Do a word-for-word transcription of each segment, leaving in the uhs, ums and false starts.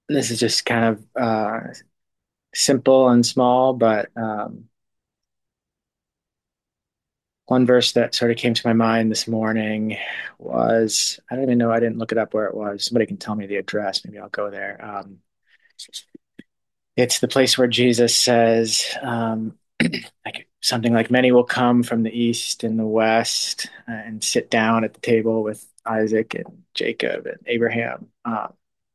This is just kind of uh, simple and small, but um, one verse that sort of came to my mind this morning was, I don't even know, I didn't look it up where it was. Somebody can tell me the address. Maybe I'll go there. Um, it's the place where Jesus says, um, like something like, many will come from the east and the west and sit down at the table with Isaac and Jacob and Abraham. Uh,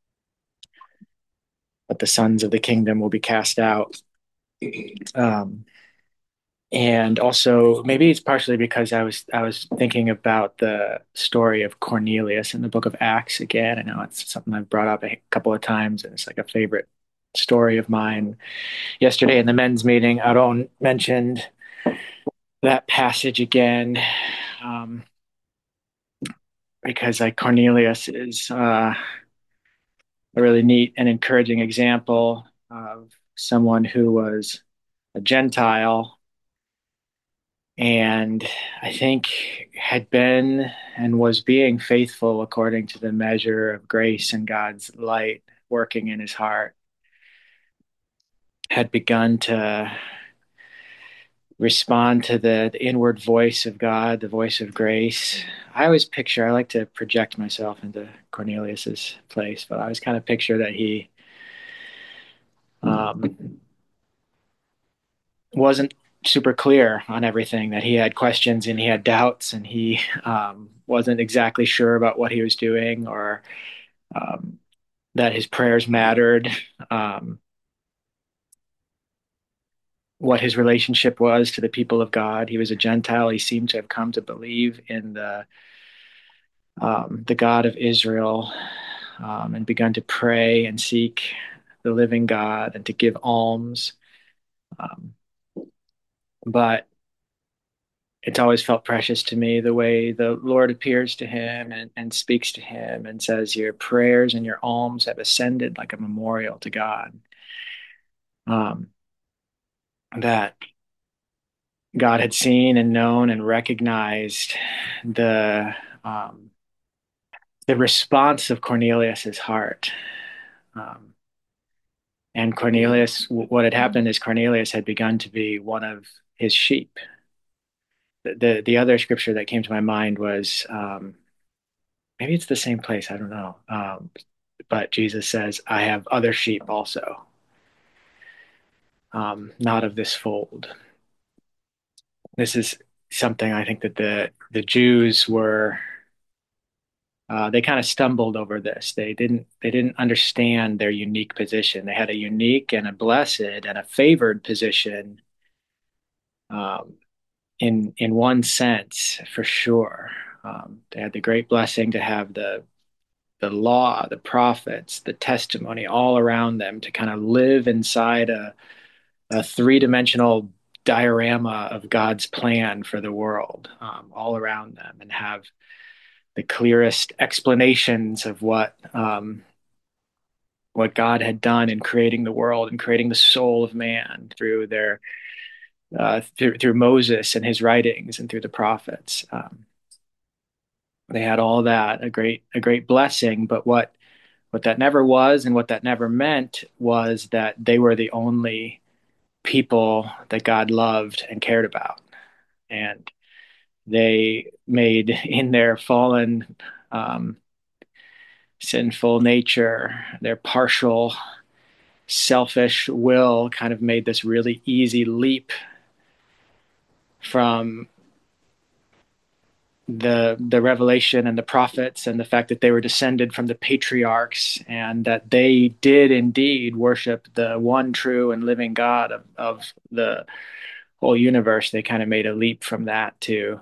but the sons of the kingdom will be cast out. Um, and also maybe it's partially because I was I was thinking about the story of Cornelius in the book of Acts again. I know it's something I've brought up a couple of times, and it's like a favorite story of mine. Yesterday in the men's meeting, Aaron mentioned that passage again, um, because like Cornelius is uh, a really neat and encouraging example of someone who was a Gentile and I think had been and was being faithful according to the measure of grace and God's light working in his heart, had begun to respond to the, the inward voice of God, the voice of grace. I always picture, I like to project myself into Cornelius's place, but I always kind of picture that he um, wasn't super clear on everything, that he had questions and he had doubts and he um, wasn't exactly sure about what he was doing, or um, that his prayers mattered, um, what his relationship was to the people of God. He was a Gentile. He seemed to have come to believe in the um, the God of Israel, um, and begun to pray and seek the living God and to give alms. Um, but it's always felt precious to me the way the Lord appears to him and, and speaks to him and says, your prayers and your alms have ascended like a memorial to God. Um, that God had seen and known and recognized the um, the response of Cornelius's heart. Um, and Cornelius, what had happened is Cornelius had begun to be one of his sheep. The the, the other scripture that came to my mind was, um, maybe it's the same place. I don't know. Um, but Jesus says, "I have other sheep also, um, not of this fold." This is something I think that the the Jews were uh, they kind of stumbled over this. They didn't they didn't understand their unique position. They had a unique and a blessed and a favored position, um, in in one sense, for sure. Um, they had the great blessing to have the the law, the prophets, the testimony all around them, to kind of live inside a, a three dimensional diorama of God's plan for the world, um, all around them, and have the clearest explanations of what um, what God had done in creating the world and creating the soul of man through their uh, through, through Moses and his writings and through the prophets. Um, they had all that, a great a great blessing. But what what that never was and what that never meant was that they were the only people that God loved and cared about. And they made, in their fallen, um, sinful nature, their partial selfish will, kind of made this really easy leap from the the revelation and the prophets and the fact that they were descended from the patriarchs and that they did indeed worship the one true and living God of, of the whole universe. They kind of made a leap from that to,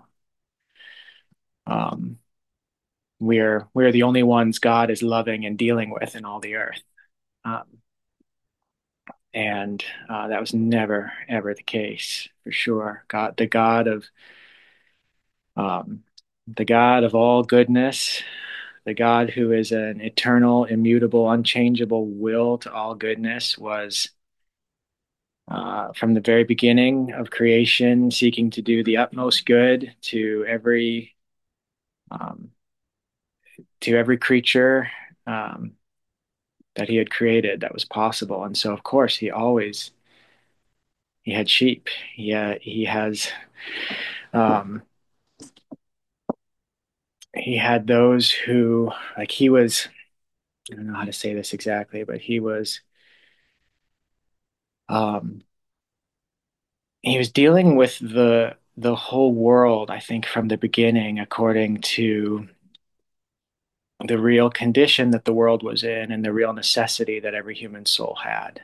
um, we're we're the only ones God is loving and dealing with in all the earth. Um, and uh, that was never ever the case, for sure. God, the God of um, the God of all goodness, the God who is an eternal, immutable, unchangeable will to all goodness, was uh, from the very beginning of creation seeking to do the utmost good to every um, to every creature, um, that he had created that was possible. And so, of course, he always he had sheep. Yeah, he has um, he had those who like he was. I don't know how to say this exactly, but he was um, he was dealing with the the whole world. I think from the beginning, according to the real condition that the world was in and the real necessity that every human soul had.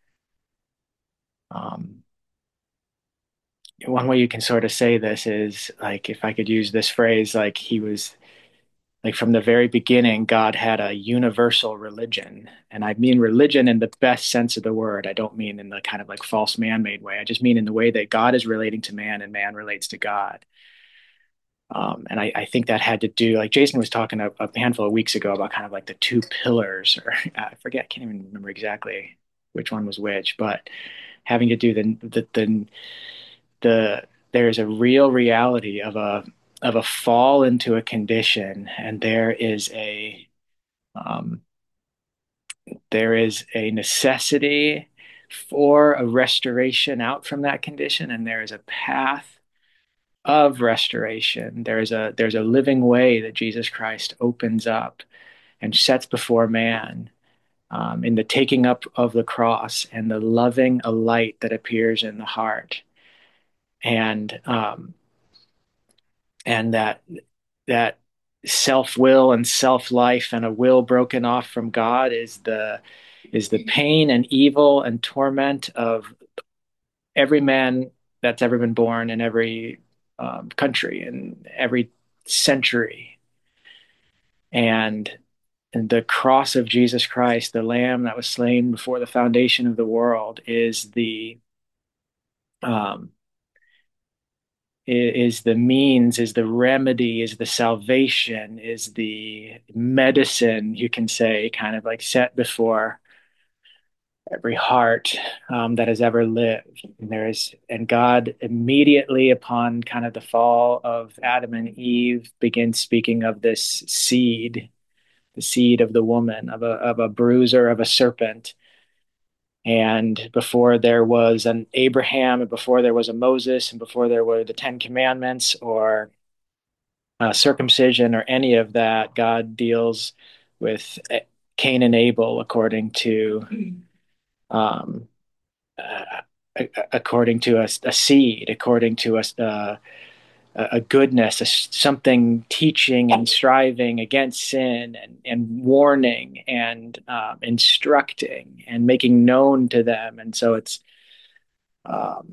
Um, one way you can sort of say this is like, if I could use this phrase, like he was like from the very beginning, God had a universal religion. And I mean religion in the best sense of the word. I don't mean in the kind of like false man made way. I just mean in the way that God is relating to man and man relates to God. Um, and I, I think that had to do, like Jason was talking a, a handful of weeks ago about kind of like the two pillars, or I forget, I can't even remember exactly which one was which, but having to do the the the, the there is a real reality of a of a fall into a condition, and there is a um, there is a necessity for a restoration out from that condition, and there is a path of restoration. There's a there's a living way that Jesus Christ opens up and sets before man, um, in the taking up of the cross and the loving a light that appears in the heart, and um, and that that self will and self life and a will broken off from God is the is the pain and evil and torment of every man that's ever been born in every um, country and every century. And, and the cross of Jesus Christ, the Lamb that was slain before the foundation of the world, is the um, is the means, is the remedy, is the salvation, is the medicine, you can say, kind of like set before every heart um, that has ever lived. And there is, and God immediately upon kind of the fall of Adam and Eve begins speaking of this seed, the seed of the woman, of a of a bruiser of a serpent. And before there was an Abraham, and before there was a Moses, and before there were the Ten Commandments or uh, circumcision or any of that, God deals with Cain and Abel according to um, uh, according to a, a seed, according to a, uh, a goodness, a, something teaching and striving against sin and, and warning and um, instructing and making known to them. And so it's um,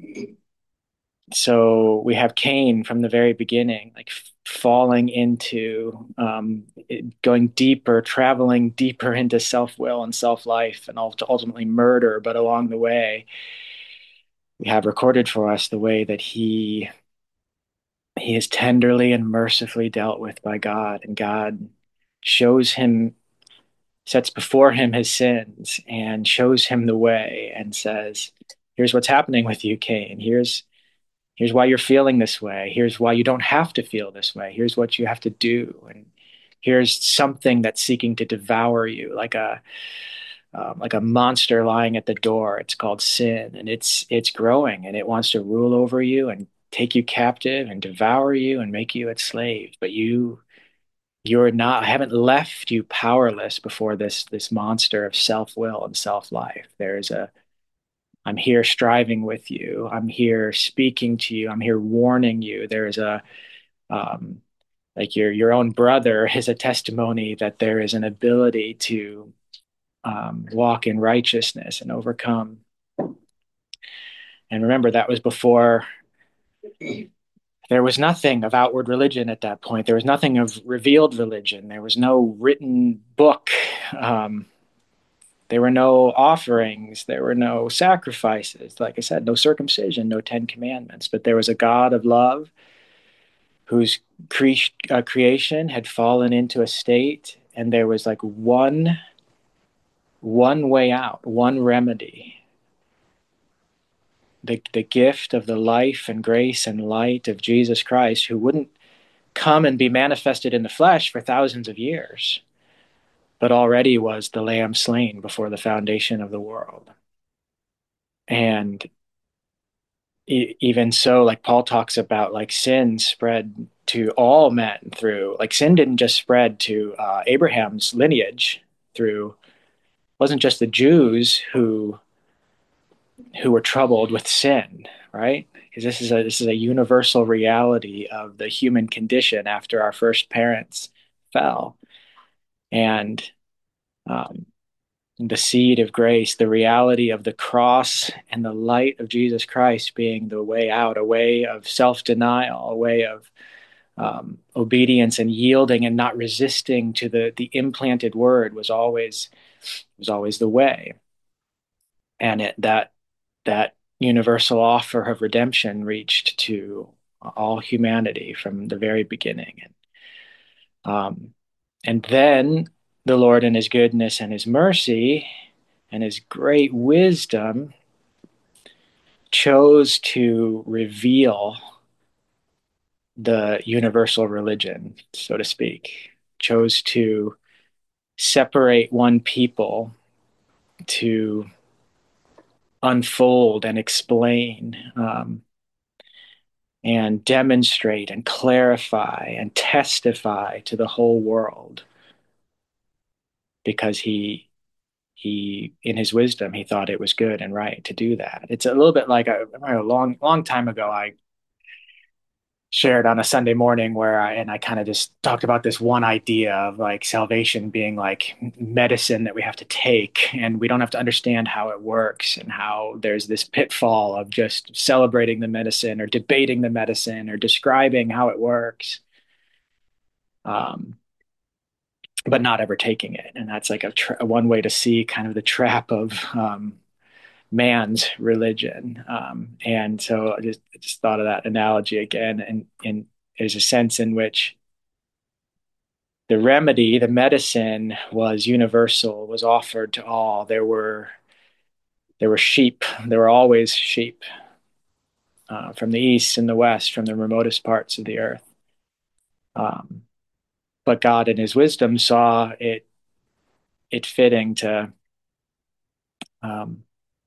so we have Cain from the very beginning, like f- falling into um, it, going deeper, traveling deeper into self will and self life, and ultimately murder. But along the way, we have recorded for us the way that he he is tenderly and mercifully dealt with by God, and God shows him, sets before him his sins, and shows him the way, and says, "Here's what's happening with you, Cain. Here's here's why you're feeling this way. Here's why you don't have to feel this way. Here's what you have to do, and here's something that's seeking to devour you, like a um, like a monster lying at the door. It's called sin, and it's it's growing, and it wants to rule over you and take you captive and devour you and make you its slave. But you you're not. I haven't left you powerless before this this monster of self will and self life. There's a I'm here striving with you. I'm here speaking to you. I'm here warning you. There is a um, like your your own brother is a testimony that there is an ability to um, walk in righteousness and overcome. And remember, that was before there was nothing of outward religion at that point. There was nothing of revealed religion. There was no written book. Um, there were no offerings. There were no sacrifices. Like I said, no circumcision, no Ten Commandments. But there was a God of love whose cre- uh, creation had fallen into a state, and there was like one one way out, one remedy, the, the gift of the life and grace and light of Jesus Christ, who wouldn't come and be manifested in the flesh for thousands of years, but already was the lamb slain before the foundation of the world. And e- even so, like Paul talks about, like sin spread to all men through, like sin didn't just spread to uh, Abraham's lineage through, wasn't just the Jews who who were troubled with sin, right? Because this is a this is a universal reality of the human condition after our first parents fell, and um, the seed of grace, the reality of the cross and the light of Jesus Christ being the way out, a way of self-denial, a way of um, obedience and yielding and not resisting to the the implanted word was always was always the way, and it that that universal offer of redemption reached to all humanity from the very beginning. And, um, and then the Lord, in his goodness and his mercy and his great wisdom, chose to reveal the universal religion, so to speak, chose to separate one people to unfold and explain um, and demonstrate and clarify and testify to the whole world, because he he in his wisdom he thought it was good and right to do that. It's a little bit like a, a long long time ago I shared on a Sunday morning where I and I kind of just talked about this one idea of like salvation being like medicine that we have to take, and we don't have to understand how it works, and how there's this pitfall of just celebrating the medicine or debating the medicine or describing how it works, um, but not ever taking it. And that's like a tra- one way to see kind of the trap of um, man's religion. Um, and so I just, I just thought of that analogy again. And, and there's a sense in which the remedy, the medicine, was universal, was offered to all. There were there were sheep. There were always sheep uh, from the east and the west, from the remotest parts of the earth. Um, but God, in His wisdom, saw it it fitting to um,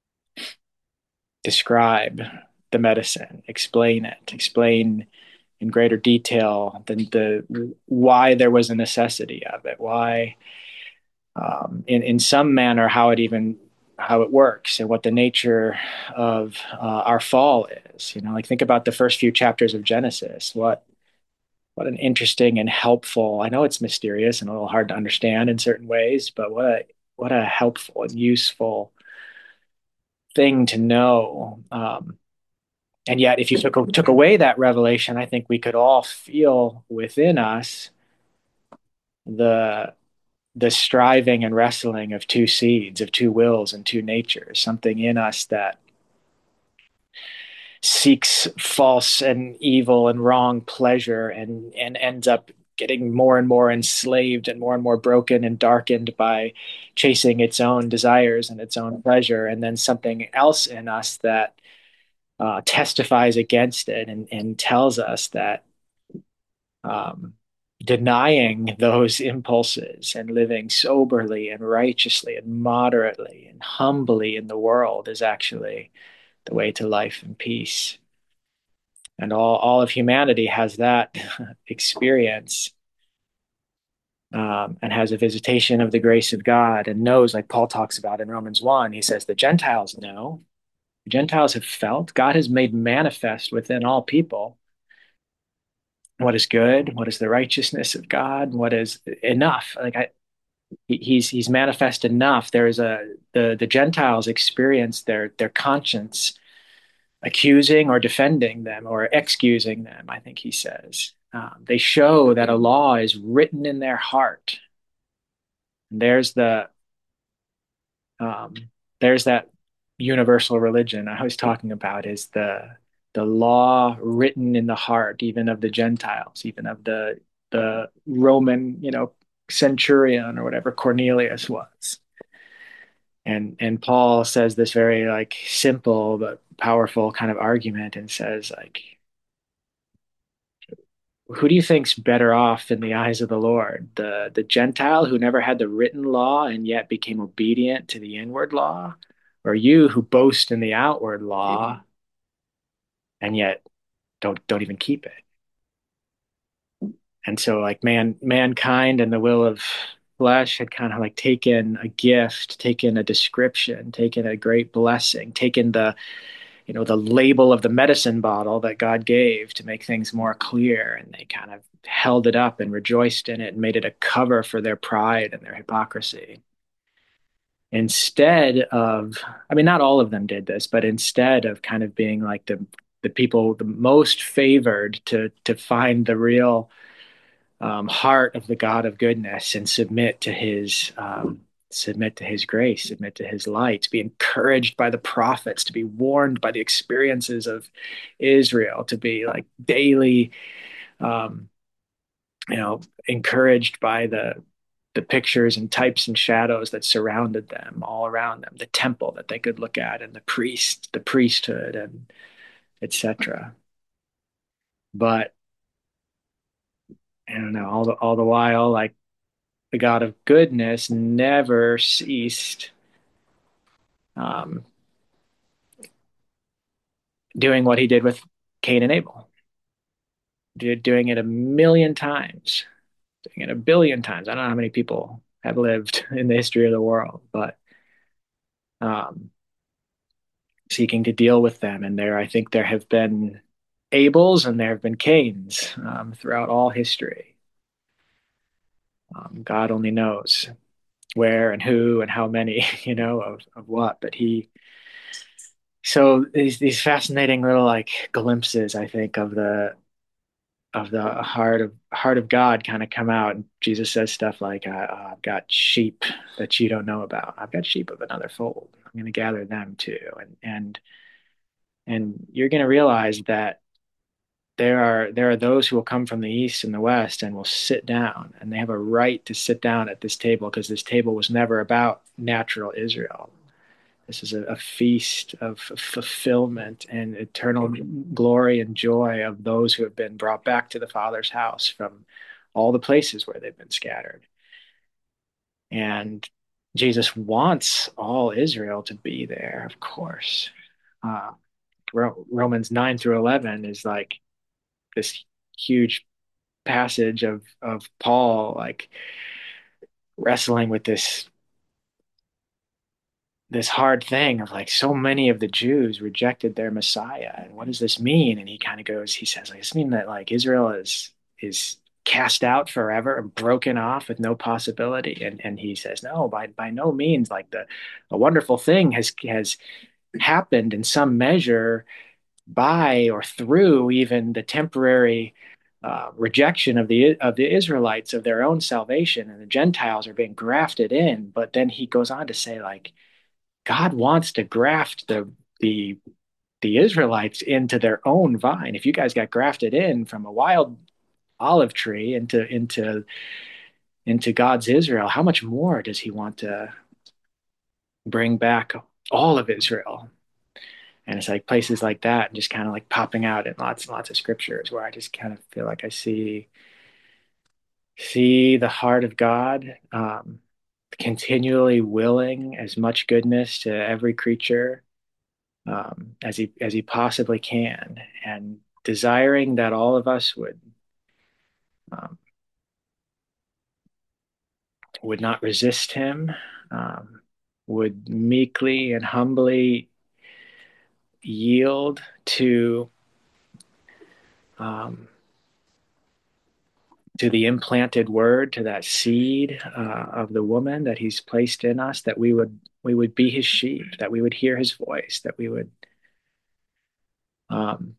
describe the medicine, explain it, explain in greater detail than the why there was a necessity of it, why um, in in some manner how it even how it works and what the nature of uh, our fall is. You know, like think about the first few chapters of Genesis. What what an interesting and helpful. I know it's mysterious and a little hard to understand in certain ways, but what a what a helpful and useful thing to know. Um, and yet, if you took took away that revelation, I think we could all feel within us the the striving and wrestling of two seeds, of two wills and two natures, something in us that seeks false and evil and wrong pleasure, and and ends up getting more and more enslaved and more and more broken and darkened by chasing its own desires and its own pleasure, and then something else in us that uh, testifies against it, and, and tells us that um, denying those impulses and living soberly and righteously and moderately and humbly in the world is actually the way to life and peace. And all, all of humanity has that experience, um, and has a visitation of the grace of God, and knows, like Paul talks about in Romans one, he says, the Gentiles know, the Gentiles have felt, God has made manifest within all people what is good, what is the righteousness of God, what is enough. Like I, he's he's manifest enough. There is a the the Gentiles experience their their conscience accusing or defending them or excusing them. I think he says um, they show that a law is written in their heart. And there's the um, there's that universal religion I was talking about, is the the law written in the heart, even of the Gentiles, even of the the Roman, you know, centurion or whatever Cornelius was. And and Paul says this very like simple but powerful kind of argument, and says like who do you think's better off in the eyes of the Lord? The the Gentile who never had the written law and yet became obedient to the inward law, or you who boast in the outward law and yet don't don't even keep it? And so like man mankind and the will of flesh had kind of like taken a gift, taken a description, taken a great blessing, taken the you know, the label of the medicine bottle that God gave to make things more clear. And they kind of held it up and rejoiced in it and made it a cover for their pride and their hypocrisy. Instead of, I mean, not all of them did this, but instead of kind of being like the the people the most favored to to find the real um, heart of the God of goodness and submit to his um, submit to his grace, submit to his light, to be encouraged by the prophets, to be warned by the experiences of Israel, to be like daily, um, you know, encouraged by the the pictures and types and shadows that surrounded them all around them, the temple that they could look at, and the priest, the priesthood, and et cetera. But I don't know, all the all the while, like the God of goodness never ceased um, doing what he did with Cain and Abel, doing it a million times, doing it a billion times. I don't know how many people have lived in the history of the world, but um, seeking to deal with them. And there, I think there have been Abels and there have been Cains um, throughout all history. Um, God only knows where and who and how many, you know, of, of what, but he so these these fascinating little like glimpses, I think, of the of the heart of heart of God kind of come out. And Jesus says stuff like, uh, "I've got sheep that you don't know about. I've got sheep of another fold. I'm going to gather them too." And and and you're going to realize that there are there are those who will come from the east and the west and will sit down, and they have a right to sit down at this table because this table was never about natural Israel. This is a, a feast of fulfillment and eternal glory and joy of those who have been brought back to the Father's house from all the places where they've been scattered. And Jesus wants all Israel to be there, of course. Uh, Romans nine through eleven is like this huge passage of of Paul like wrestling with this this hard thing of like so many of the Jews rejected their Messiah. And what does this mean? And he kind of goes, he says, like, this mean that like Israel is is cast out forever and broken off with no possibility. And and he says, no, by by no means. Like the a wonderful thing has has happened in some measure by or through even the temporary uh, rejection of the of the Israelites of their own salvation, and the Gentiles are being grafted in. But then he goes on to say, like, God wants to graft the the the Israelites into their own vine. If you guys got grafted in from a wild olive tree into into into God's Israel, how much more does he want to bring back all of Israel? And it's like places like that just kind of like popping out in lots and lots of scriptures where I just kind of feel like I see see the heart of God um, continually willing as much goodness to every creature um, as he as he possibly can, and desiring that all of us would um, would not resist him, um, would meekly and humbly yield to um, to the implanted word, to that seed uh, of the woman that he's placed in us, that we would we would be his sheep, that we would hear his voice, that we would um,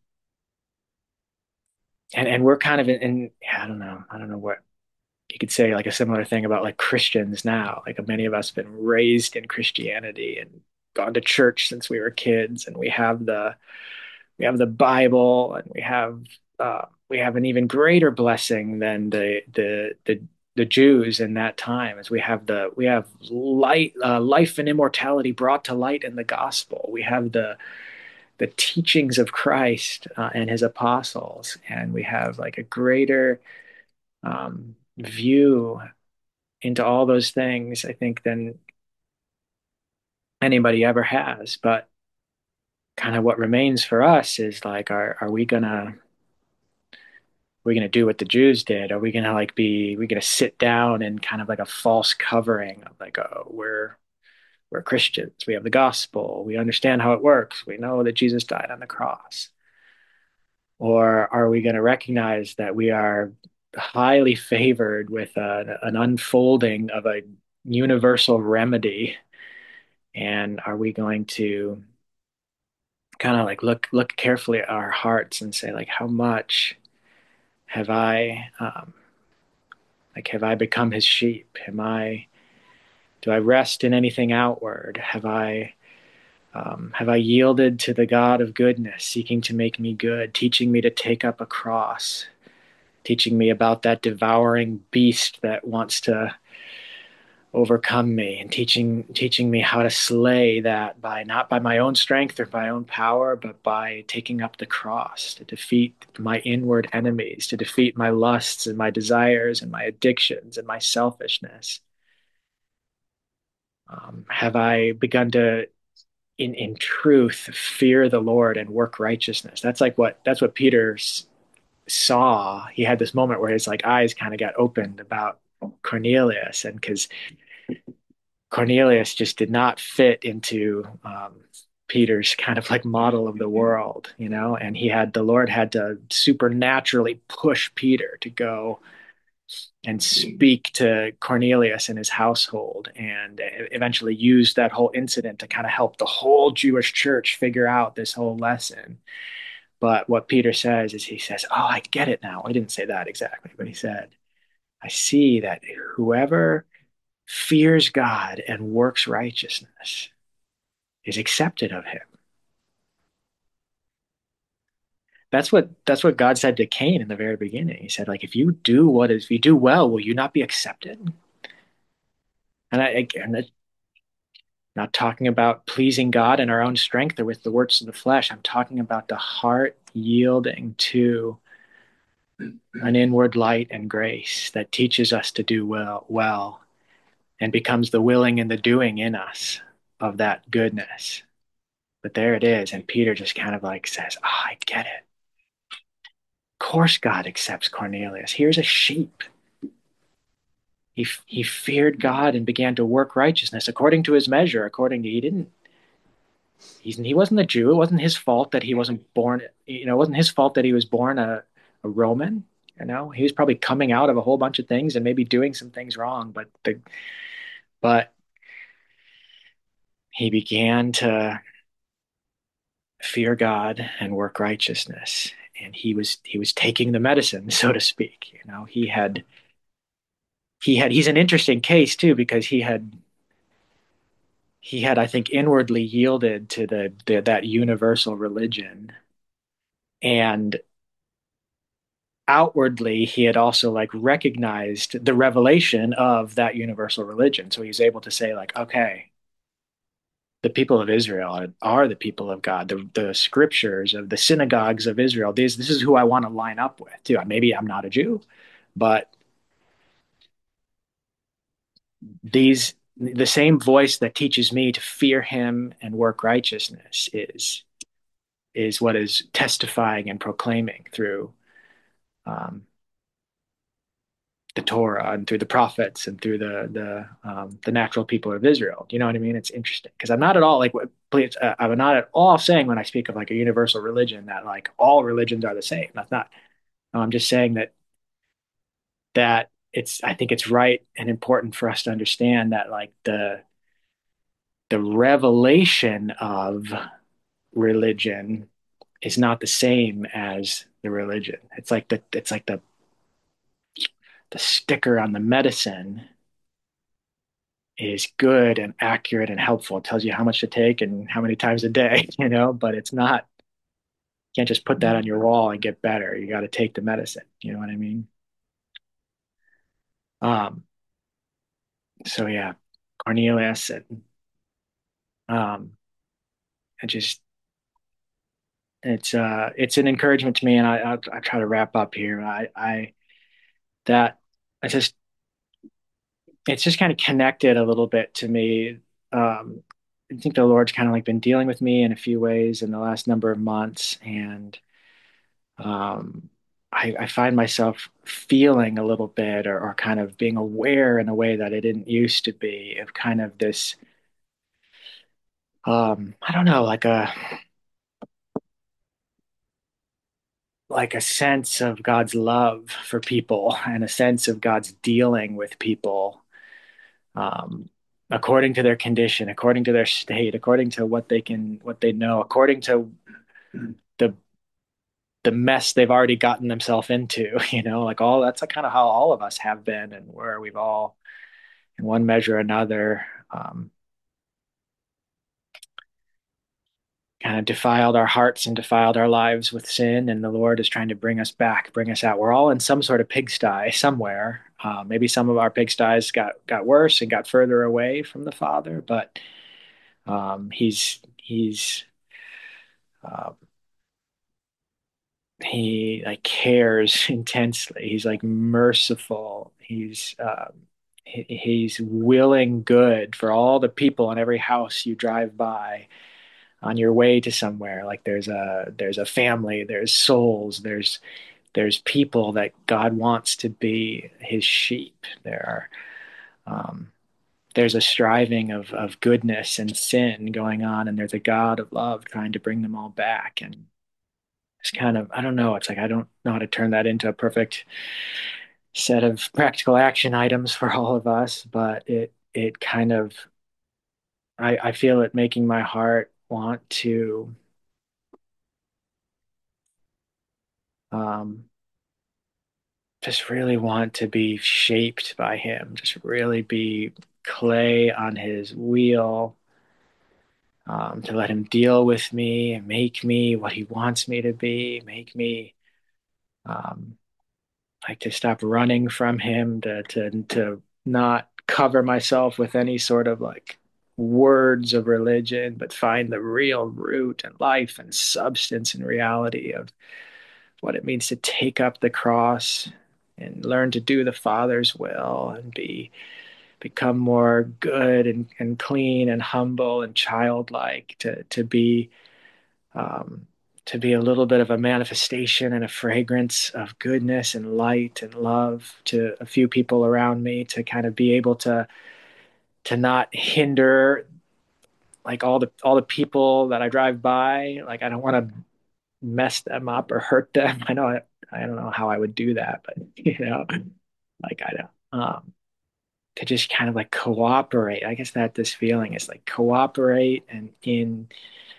and and we're kind of in, in I don't know, I don't know what you could say like a similar thing about like Christians now. Like many of us have been raised in Christianity and gone to church since we were kids, and we have the we have the Bible, and we have uh, we have an even greater blessing than the the the the Jews in that time, as we have the we have light uh, life and immortality brought to light in the gospel. We have the the teachings of Christ uh, and his apostles, and we have like a greater um, view into all those things, I think, than anybody ever has. But kind of what remains for us is like, are are we gonna we gonna do what the Jews did? Are we gonna like be we gonna sit down and kind of like a false covering of like, oh, we're we're Christians, we have the gospel, we understand how it works, we know that Jesus died on the cross? Or are we going to recognize that we are highly favored with a, an unfolding of a universal remedy? And are we going to kind of like look look carefully at our hearts and say, like, how much have I um, like have I become his sheep? Am I do I rest in anything outward? Have I um, have I yielded to the God of goodness, seeking to make me good, teaching me to take up a cross, teaching me about that devouring beast that wants to overcome me, and teaching teaching me how to slay that by not by my own strength or my own power, but by taking up the cross to defeat my inward enemies, to defeat my lusts and my desires and my addictions and my selfishness. Um, have I begun to in in truth fear the Lord and work righteousness? That's like what that's what Peter saw. He had this moment where his like eyes kind of got opened about Cornelius, and because Cornelius just did not fit into um, Peter's kind of like model of the world, you know, and he had the Lord had to supernaturally push Peter to go and speak to Cornelius and his household, and eventually use that whole incident to kind of help the whole Jewish church figure out this whole lesson. But what Peter says is he says, "Oh, I get it now." He didn't say that exactly, but he said, "I see that whoever fears God and works righteousness is accepted of him." That's what that's what God said to Cain in the very beginning. He said, like, if you do what is, if you do well, will you not be accepted? And I, again, I'm not talking about pleasing God in our own strength or with the works of the flesh. I'm talking about the heart yielding to an inward light and grace that teaches us to do well, well, and becomes the willing and the doing in us of that goodness. But there it is. And Peter just kind of like says, oh, I get it. Of course, God accepts Cornelius. Here's a sheep. He, he feared God and began to work righteousness according to his measure, according to, he didn't, he's, he wasn't a Jew. It wasn't his fault that he wasn't born, you know, it wasn't his fault that he was born a, a Roman. You know, he was probably coming out of a whole bunch of things and maybe doing some things wrong, but the, but he began to fear God and work righteousness. And he was he was taking the medicine, so to speak. You know, he had he had he's an interesting case too, because he had he had, I think, inwardly yielded to the, the that universal religion, and outwardly he had also like recognized the revelation of that universal religion. So he's able to say, like, okay, the people of Israel are, are the people of God. The, the scriptures of the synagogues of Israel, these, this is who I want to line up with too. Maybe I'm not a Jew, but these the same voice that teaches me to fear him and work righteousness is is what is testifying and proclaiming through um, the Torah and through the prophets and through the the um, the natural people of Israel. You know what I mean? It's interesting because I'm not at all like please, uh, I'm not at all saying when I speak of like a universal religion that like all religions are the same. That's not. No, I'm just saying that that it's I think it's right and important for us to understand that like the the revelation of religion is not the same as the religion. It's like the it's like the the sticker on the medicine is good and accurate and helpful. It tells you how much to take and how many times a day, you know, but it's not, you can't just put that on your wall and get better. You got to take the medicine. You know what I mean? Um, so yeah, Cornelius and um, and just it's uh it's an encouragement to me, and I I'll, I'll try to wrap up here. I I that I just it's just kind of connected a little bit to me. Um, I think the Lord's kind of like been dealing with me in a few ways in the last number of months, and um, I, I find myself feeling a little bit, or, or kind of being aware in a way that I didn't used to be, of kind of this, um, I don't know, like a like a sense of God's love for people and a sense of God's dealing with people, um, according to their condition, according to their state, according to what they can, what they know, according to the the mess they've already gotten themselves into. You know, like all that's like kind of how all of us have been, and where we've all, in one measure or another, um, kind of defiled our hearts and defiled our lives with sin. And the Lord is trying to bring us back, bring us out. We're all in some sort of pigsty somewhere. Uh, maybe some of our pigsties got got worse and got further away from the Father, but um, he's he's uh, he like cares intensely. He's like merciful. He's um, he, he's willing good for all the people in every house you drive by on your way to somewhere. Like there's a there's a family, there's souls, there's there's people that God wants to be his sheep. There are um, there's a striving of of goodness and sin going on, and there's a God of love trying to bring them all back. And it's kind of, I don't know, it's like I don't know how to turn that into a perfect set of practical action items for all of us, but it it kind of, I, I feel it making my heart want to um, just really want to be shaped by him, just really be clay on his wheel, um, to let him deal with me and make me what he wants me to be, make me um, like to stop running from him, to to to not cover myself with any sort of like words of religion, but find the real root and life and substance and reality of what it means to take up the cross and learn to do the Father's will and be become more good and, and clean and humble and childlike, to to be um, to be a little bit of a manifestation and a fragrance of goodness and light and love to a few people around me, to kind of be able to to not hinder like all the all the people that I drive by. Like I don't want to mess them up or hurt them. I know I, I don't know how I would do that, but you know, like I don't um to just kind of like cooperate. I guess that this feeling is like cooperate and in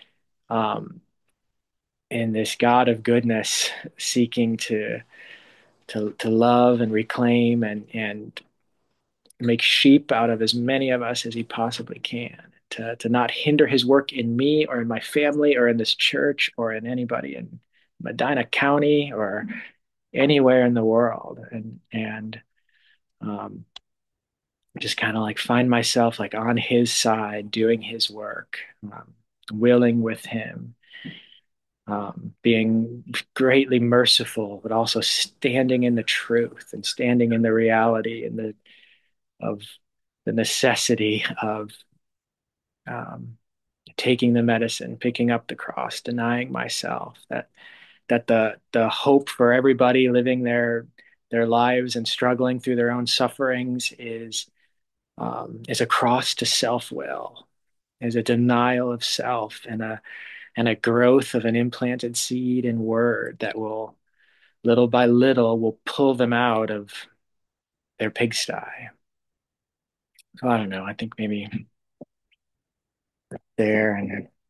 um in this God of goodness seeking to to to love and reclaim and and make sheep out of as many of us as he possibly can. To to not hinder his work in me or in my family or in this church or in anybody in Medina County or anywhere in the world. And and um just kind of like find myself like on his side doing his work, um, willing with him, um, being greatly merciful, but also standing in the truth and standing in the reality and the of the necessity of um, taking the medicine, picking up the cross, denying myself. That that the the hope for everybody living their their lives and struggling through their own sufferings is um, is a cross to self will, is a denial of self and a and a growth of an implanted seed and word that will little by little will pull them out of their pigsty. So I don't know. I think maybe there and